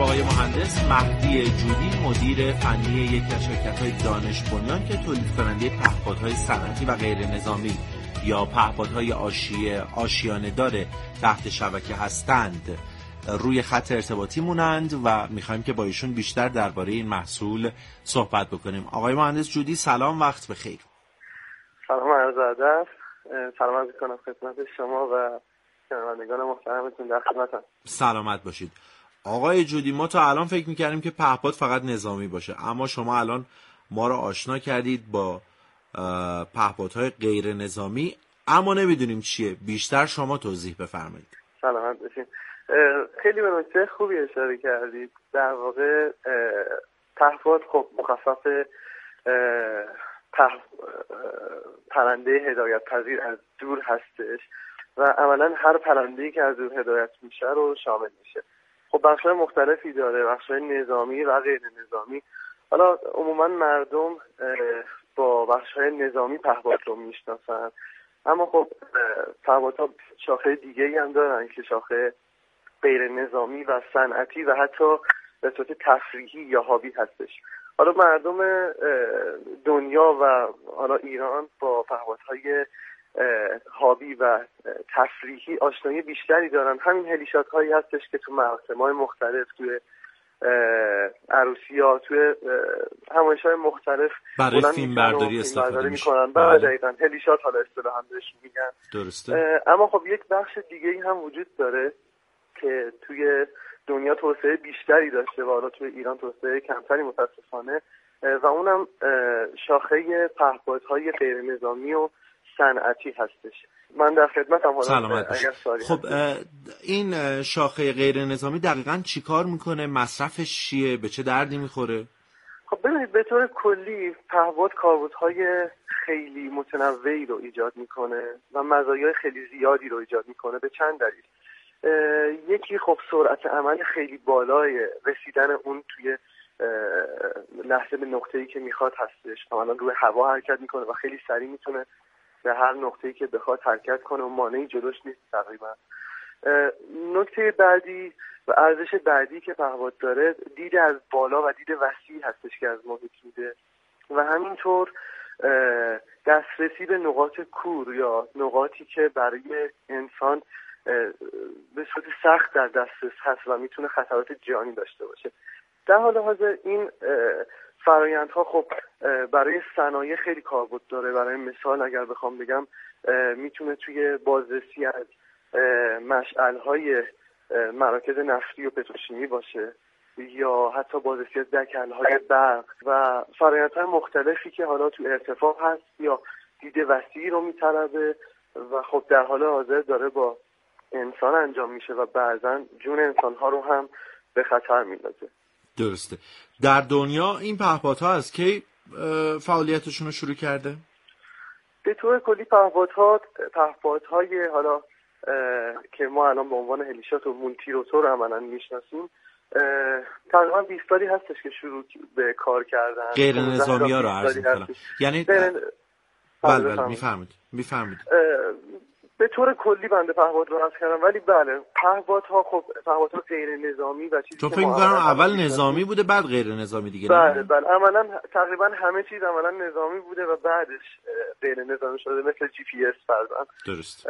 با آقای مهندس مهدی جودی، مدیر فنی یکی از شرکت‌های دانش بنیان که تولید کننده پهپادهای صنعتی و غیر نظامی یا پهپادهای آشیانه‌دار تحت شبکه هستند روی خط ارتباطی مونند و می‌خوایم که با ایشون بیشتر درباره این محصول صحبت بکنیم. آقای مهندس جودی سلام، وقت بخیر. سلام عرض ادب. سلام عرض می‌کنم خدمت شما و شنوندگان محترمتون در خدمتم. سلامت باشید. آقای جودی، ما تا الان فکر می‌کردیم که پهپاد فقط نظامی باشه، اما شما الان ما رو آشنا کردید با پهپادهای غیر نظامی، اما نمیدونیم چیه. بیشتر شما توضیح بفرمایید. سلامت باشید. خیلی به نکته خوبی اشاره کردید. در واقع پهپاد خب مخفف پرنده هدایت پذیر از دور هستش و عملا هر پرنده‌ای که از دور هدایت میشه رو شامل میشه. خب بخش‌های مختلفی داره، بخش‌های نظامی و غیر نظامی. حالا عموما مردم با بخش‌های نظامی پهپاد رو میشناسن، اما خب پهپادها شاخه دیگه‌ای هم دارن که شاخه غیر نظامی و صنعتی و حتی به صورت تفریحی یا هابی هستش. حالا مردم دنیا و حالا ایران با پهپادهای هابی و تفریحی آشنایی بیشتری دارن. همین هلیشات هایی هستش که تو مراسم‌های مختلف، توی عروسی‌ها، توی همایش‌های مختلف برای فیلم برداری استفاده میکنن. بله دقیقاً هلیشات حالا اصطلاحاً بهش میگن. درسته. اما خب یک بخش دیگه‌ای هم وجود داره که توی دنیا توسعه بیشتری داشته و حالا توی ایران توسعه کمتری متاسفانه، و اونم شاخه پهپادهای غیر نظامی و صنعتی هستش. من در خدمتم. سلامت باشید. خب این شاخه غیر نظامی دقیقاً چی کار میکنه؟ مصرفش چیه؟ به چه دردی میخوره؟ خب ببینید، به طور کلی پهپاد کاربردهای خیلی متنوعی رو ایجاد میکنه و مزایای خیلی زیادی رو ایجاد میکنه به چند دلیل. یکی خب سرعت عمل خیلی بالای رسیدن اون توی لحظه به نقطه‌ای که میخواد هستش. مثلا روی هوا حرکت میکنه و خیلی سریع میتونه به هر نقطه‌ای که بخواد حرکت کنه و مانعی جلوش نیست تقریبا. نکته بعدی و ارزش بعدی که پهپاد داره دید از بالا و دید وسیعی هستش که از محیط میده و همینطور دسترسی به نقاط کور یا نقاطی که برای انسان به صورت سخت در دسترس هست و میتونه خطرات جانی داشته باشه. در حال حاضر این فرآیندها خب برای صنایع خیلی کاربرد داره. برای مثال اگر بخوام بگم میتونه توی بازرسی از مشعل‌های مراکز نفتی و پتروشیمی باشه یا حتی بازرسی از دکل‌های برق و فرآیندهای مختلفی که حالا تو ارتفاع هست یا دید وسیعی رو میطلبه و خب در حال حاضر داره با انسان انجام میشه و بعضا جون انسان‌ها رو هم به خطر میندازه. درسته. در دنیا این پهپادها از کی فعالیتشون رو شروع کرده؟ به طور کلی پهپادهای حالا که ما الان به عنوان هلیشات و مولتیروتور عملاً میشناسیم تقریبا 20 سالی هستش که شروع به کار کردن. غیر نظامی ها رو عرض می‌کنم. یعنی بله میفرمایید. به طور کلی بنده پهپاد رو عرض کردم، ولی بله پهپادها خب پهپادها غیر نظامی و چیزی تو فکر می‌کنم اول نظامی بوده بعد غیر نظامی دیگه. بله عملاً تقریبا همه چیز عملاً نظامی بوده و بعدش غیر نظامی شده، مثل جی پی اس فرضاً. درست.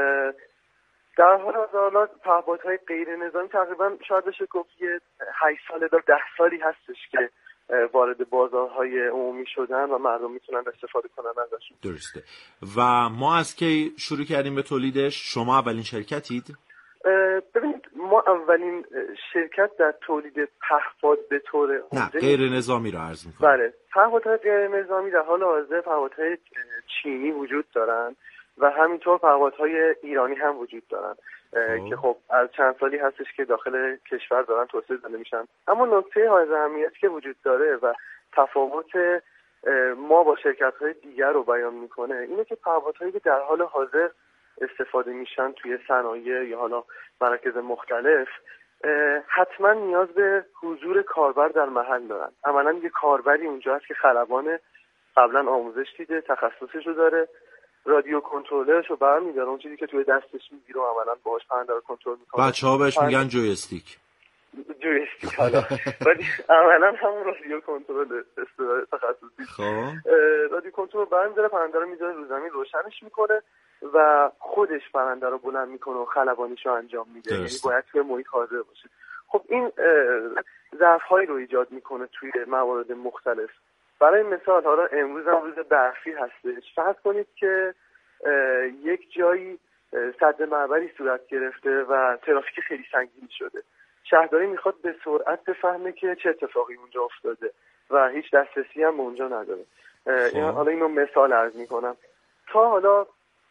در حال پهپادهای غیر نظامی تقریبا شاید بشه گفت 8 سال تا 10 سالی هستش که وارد بازارهای عمومی شدن و مردم میتونن استفاده کنن ازشون. درسته. و ما از کی شروع کردیم به تولیدش؟ شما اولین شرکتید؟ ببینید ما اولین شرکت در تولید پهپاد به طور نه غیر نظامی رو عرض می‌کنم. بله پهپادهای غیر نظامی در حال حاضر پهپادهای چینی وجود دارن و همینطور پهپادهای ایرانی هم وجود دارن که خب از چند سالی هستش که داخل کشور دارن توسعه داده میشن. اما نکته های اهمیتی که وجود داره و تفاوت ما با شرکت‌های دیگر رو بیان میکنه اینه که پهپادهایی که در حال حاضر استفاده میشن توی صنایع یا حالا مراکز مختلف حتما نیاز به حضور کاربر در محل دارن. عملاً یه کاربری اونجا هست که خلبان قبلا آموزش دیده، تخصصش رو داره، رادیو کنترلرش رو برمی‌داره، اون چیزی که توی دستش میگیره عملاً باهاش پرنده رو کنترل می‌کنه. بچه‌ها بهش میگن جویستیک. جویستیک حالا ولی عملا همون رادیو کنترل اصطلاح تخصصی. خب رادیو کنترل برمی داره پرنده رو میذاره رو زمین روشنش میکنه و خودش پرنده رو بلند میکنه و خلبانیش رو انجام میده. یعنی باید توی محیط حاضر باشه. خب این ضعف‌هایی رو ایجاد میکنه توی موارد مختلف. برای مثال حالا امروز هم روز برفی هستش. فرض کنید که یک جایی سد معبری صورت گرفته و ترافیک خیلی سنگین شده. شهرداری میخواد به سرعت بفهمه که چه اتفاقی اونجا افتاده و هیچ دسترسی هم به اونجا نداره. حالا اینو مثال عرض میکنم. تا حالا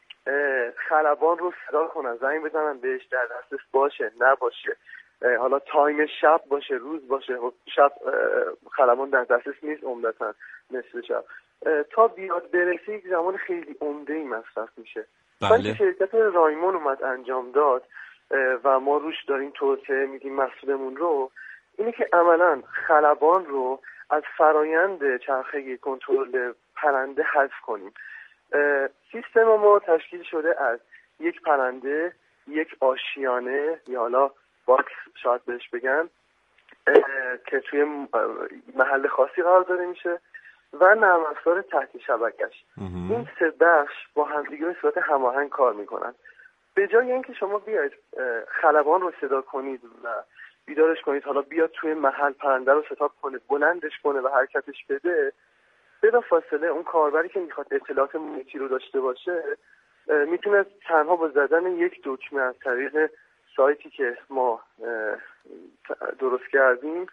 خلبان رو صدا کنن، زنگ بزنن بهش، در دسترس باشه نباشه، حالا تایم شب باشه روز باشه. شب خلبان در دسترس نیست عمدتاً نصف شب. تا بیاد برسه یک زمان خیلی عمده‌ای مصرف میشه. بله. شرکت رایمون اومد انجام داد و ما روش داریم توسعه میدیم محصولمون رو، اینه که عملاً خلبان رو از فرایند چرخه کنترل پرنده حذف کنیم. سیستم ما تشکیل شده از یک پرنده، یک آشیانه یا حالا باکس شاید بهش بگن که توی محل خاصی قرار داده میشه و نرم افزار تحت شبکش. این سه بخش با همدیگه به صورت هماهنگ کار میکنن. به جای اینکه شما بیاید خلبان رو صدا کنید و بیدارش کنید حالا بیاد توی محل پرنده رو ستاپ کنه، بلندش کنه و حرکتش بده، بلافاصله اون کاربری که میخواد اطلاعات محیطی رو داشته باشه میتونه تنها با زدن یک دکمه از طریق سایتی که ما درست کردیم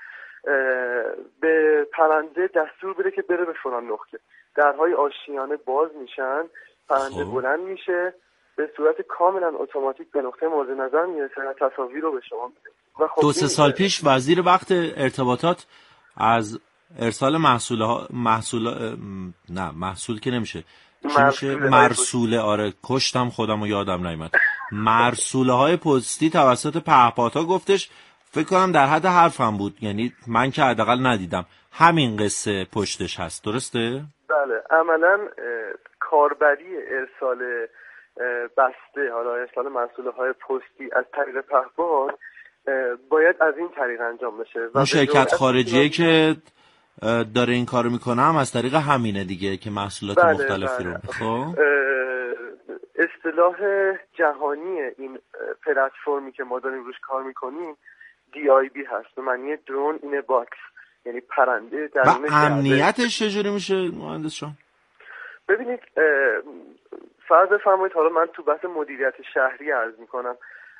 به پرنده دستور بده که بره به فلان نقطه. درهای آشیانه باز میشن، پرنده بلند میشه، به صورت کاملا اتوماتیک به نقطه مورد نظر میرسه و تصاویر رو به شما میده. خب 2-3 سال پیش وزیر وقت ارتباطات از ارسال محصول که نمیشه، مرسوله، آره کشتم خودم و یادم نیامد، مرسوله های پستی توسط پهپادها گفتش. فکر کنم در حد حرفم بود، یعنی من که حداقل ندیدم. همین قصه پشتش هست، درسته؟ بله، عملا کاربری ارسال بسته، حالا ارسال مرسوله های پستی از طریق پهپاد باید از این طریق انجام بشه. اون شرکت خارجیه که داره این کارو میکنه هم از طریق همینه دیگه که محصولات مختلفی رو. خب اصطلاح جهانی این پلتفرمی که ما داریم روش کار میکنیم DIB هست، به معنی درون این باکس، یعنی پرنده درون. و امنیتش چجوری میشه مهندس جان؟ ببینید فرض بفرمایید حالا من تو بحث مدیریت شهری عرض میکنم،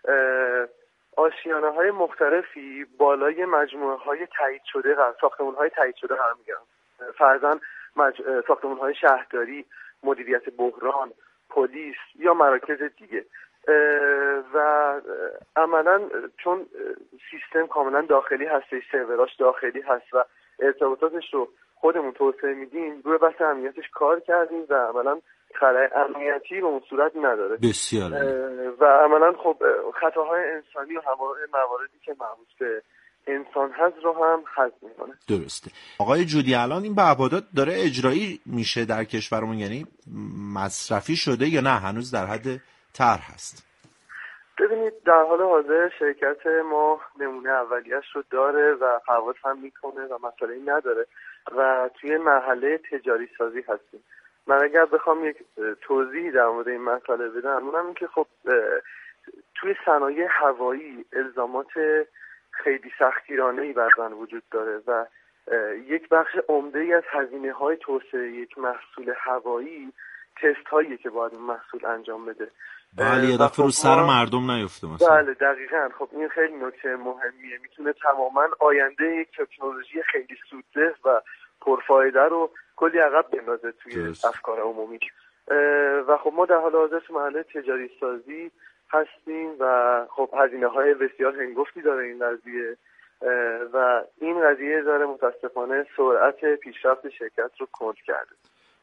آشیانه های مختلفی بالای مجموعه های تایید شده ساختمون های تایید شده قرار میگیرن. فرضاً ساختمون های شهرداری، مدیریت بحران، پلیس یا مراکز دیگه. و عملاً چون سیستم کاملا داخلی هستش، سروراش داخلی هست و ارتباطاتش رو خودمون توسعه میدیم، روی بحث امنیتش کار کردیم و عملاً خلای امنیتی به اون صورت نداره. بسیار و عملاً خب خطاهای انسانی و مواردی که مربوط به انسان هست رو هم حذف میکنه. درسته. آقای جودی، الان این پهپادات داره اجرایی میشه در کشورمون، یعنی مصرفی شده یا نه هنوز در حد طرح هست؟ ببینید در حال حاضر شرکت ما نمونه اولیه‌اش رو داره و پرواز هم میکنه و مسئله‌ای نداره و توی مرحله تجاری سازی هستیم. من اگر بخوام یک توضیحی در مورد این مسئله بدم، اونم این که خب توی صنایع هوایی الزامات خیلی سختگیرانه‌ای بر من وجود داره و یک بخش عمده‌ای از هزینه‌های توسعه یک محصول هوایی تست هاییه که باید اون محصول انجام بده. بله، یه دفعه رو سر مردم نیفته مثلا. بله دقیقاً. خب این خیلی نکته مهمیه، میتونه تماما آینده یک تکنولوژی خیلی سودجه و پرفایده رو کلی عقب بندازه توی افکار عمومی. و خب ما در حال حاضر تو مرحله تجاری سازی هستیم و خب هزینه‌های بسیار هنگفتی داره این قضیه و این قضیه داره متاسفانه سرعت پیشرفت شرکت رو کند کرده.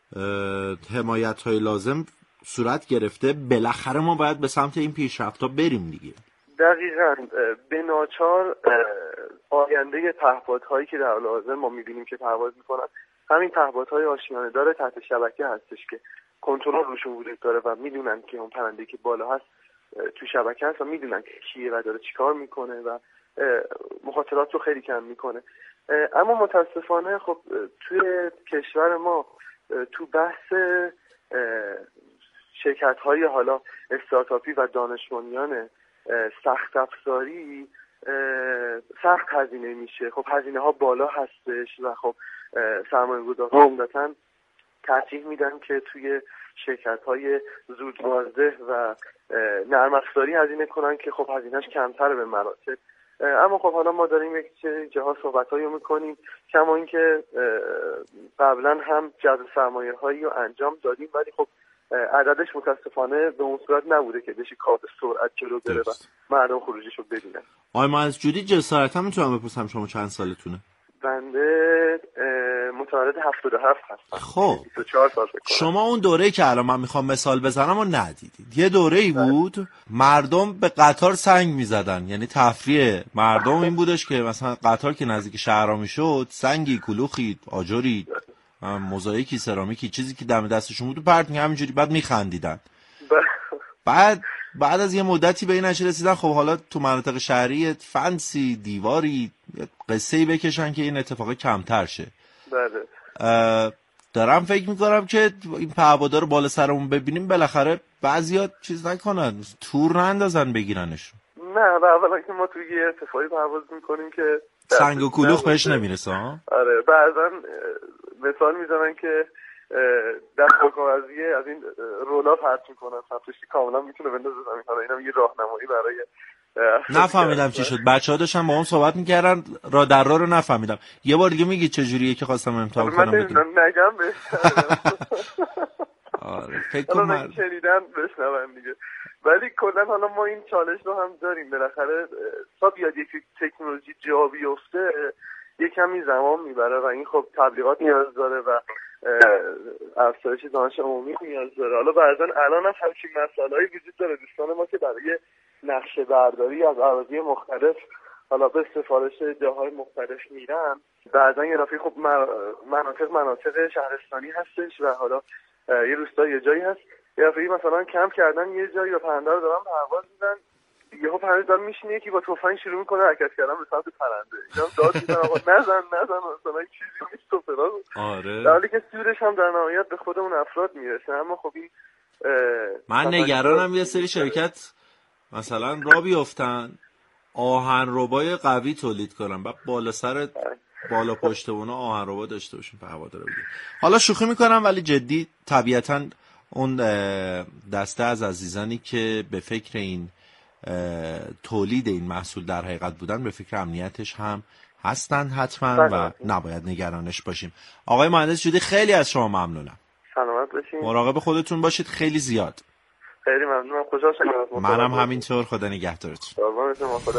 حمایت‌های لازم صورت گرفته، بالاخره ما باید به سمت این پیشرفت‌ها بریم دیگه. دقیقاً. به ناچار آینده پهپادهایی که در حال حاضر ما می‌بینیم که پرواز می‌کنن همین پهپادهای آشیانه داره تحت شبکه هستش که کنترل روشون وجود داره و میدونن که اون پرنده‌ای که بالا هست تو شبکه هست و میدونن که کیه و داره چیکار میکنه و مخاطرات رو خیلی کم میکنه. اما متاسفانه خب توی کشور ما تو بحث شرکت‌های حالا استارتاپی و دانش بنیان سخت افزاری سخت هزینه میشه. خب هزینه ها بالا هستش و خب سرمایه‌گذارها عمدتاً ترجیح میدن که توی شرکت‌های زود بازده و نرم افزاری هزینه کنن که خب هزینه‌اش کمتره به مراتب. اما خب حالا ما داریم یک جاها صحبت‌هایی می‌کنیم، کما اینکه قبلا هم جذب سرمایه‌هایی رو انجام دادیم، ولی خب عددش متاسفانه به اون صورت نبوده که بشه کار به سرعت جلو بره و مردم خروجیشو ببینن. آقای معزجودی جسارتا میتونم بپرسم شما چند سالتونه؟ بنده متولد 77 هستم. خب 24 سال فکر کنم. شما اون دوره‌ای که الان من میخوام مثال بزنم رو ندیدید. یه دوره‌ای بود مردم به قطار سنگ میزدن، یعنی تفریح مردم این بودش که مثلا قطار که نزدیک شهرها میشد سنگی، کلوخی، آجری، موزاییکی، سرامیکی، چیزی که دم دستشون بود پرت همینجوری بعد میخندیدن. بعد از یه مدتی به این نتیجه رسیدن خب حالا تو مناطق شهری فنسی دیواری قصه‌ای بکشن که این اتفاق کمتر شه. بله. دارم فکر میکنم که این پهپادا رو بالا سرمون ببینیم بالاخره بعضیا چیز نکنن، تور نندازن بگیرنش. نه اولا که ما توی یه ارتفاعی پرواز میکنیم که سنگ و کلوخ بهش نمیرسه ها. آره بعضا مثال میزنن که دست کاغذی از این رولا پرت میکنن سمتش کاملا میتونه بندازه زمین. حالا اینم یه راهنمایی برای نفهمیدم چی شد. بچه‌ها داشتن با اون صحبت میکردن راه در راه رو نفهمیدم. یه بار دیگه میگی چه جوریه که خواستم امتحان کنم بدونم. من نگم بهش. آره فکر کنم شنیدن بشنون دیگه. ولی کلا حالا ما این چالش رو هم داریم، بالاخره تا بیاد یک تکنولوژی جا بیفته یه کمی زمان میبره و این خب تبلیغات نیاز داره و افزایش دانش عمومی نیاز داره. حالا بعضا الان هم همچین مسائلی وجود داره. دوستان ما که برای نقشه برداری از اراضی مختلف حالا به سفارش جاهای مختلف میرن، بعضا یه دفعه خب مناطق شهرستانی هستش و حالا یه روستایی یه جایی هست، یه دفعه مثلا کمپ کردن یه جایی و پرنده رو دارن پرواز میدن، یهو پرنده داره میشینه یکی با تفنگ شروع میکنه حرکت کردن به سمت پرنده. اینا داد میزنن آقا نزن مثلا چیزی نیست و فلان. آره در حالی که سورش هم در نهایت به خود اون افراد میرسه. اما خب این من نگرانم یه سری شرکت مثلا را بیفتن آهنربای قوی تولید کنن بعد بالا سر بالا پشت اونا آهنربا داشته باشیم پهپادا رو بگیریم. حالا شوخی میکنم ولی جدی طبیعتاً اون دسته از عزیزانی که به فکر این تولید این محصول در حقیقت بودن به فکر امنیتش هم هستن حتما و نباید نگرانش باشیم. آقای مهندس جودی خیلی از شما ممنونم. سلامت باشین. مراقب خودتون باشید. خیلی زیاد. خیلی ممنونم. خوشحال شدم. منم همینطور. خدا نگهدارتون.